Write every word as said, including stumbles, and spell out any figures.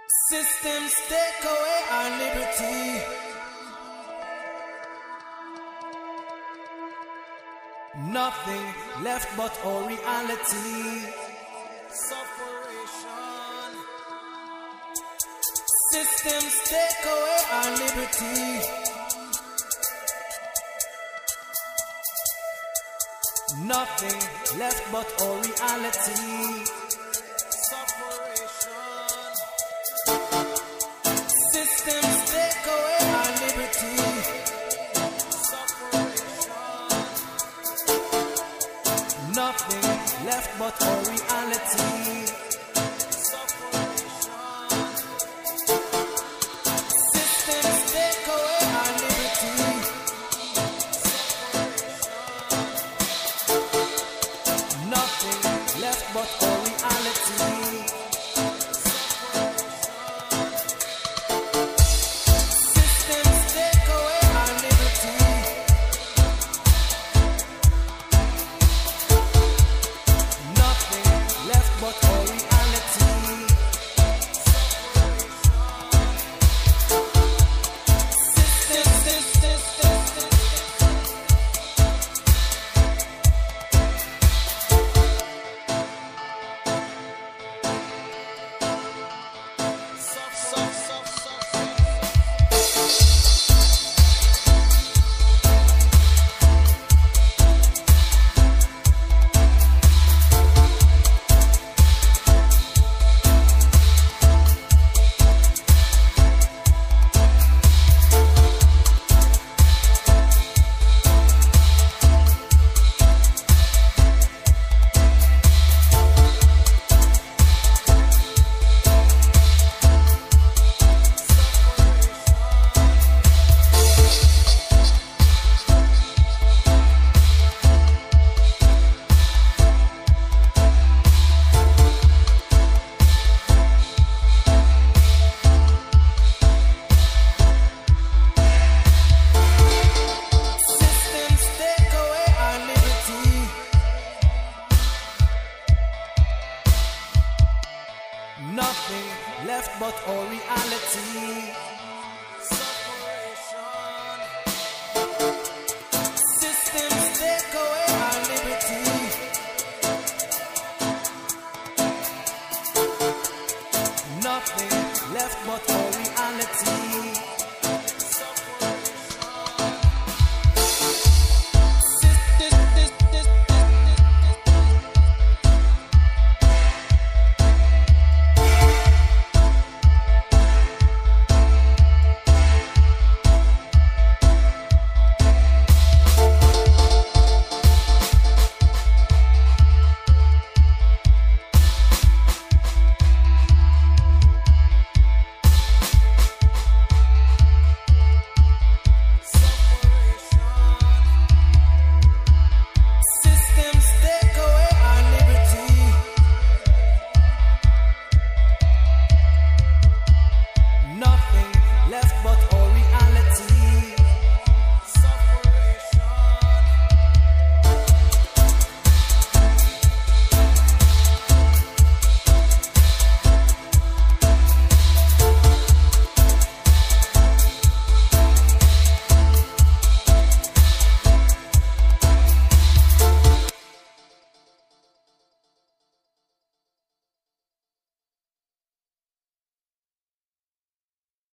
Systems take away our liberty. Nothing left but our reality. Sufferation. Systems take away our liberty. Nothing left but our reality. Sufferation. Systems take away our liberty. Sufferation. Nothing left but our reality. Sufferation. Systems take away our liberty. Nothing left but our reality. Systems take away our liberty. Nothing left but our reality. Nothing left but our reality.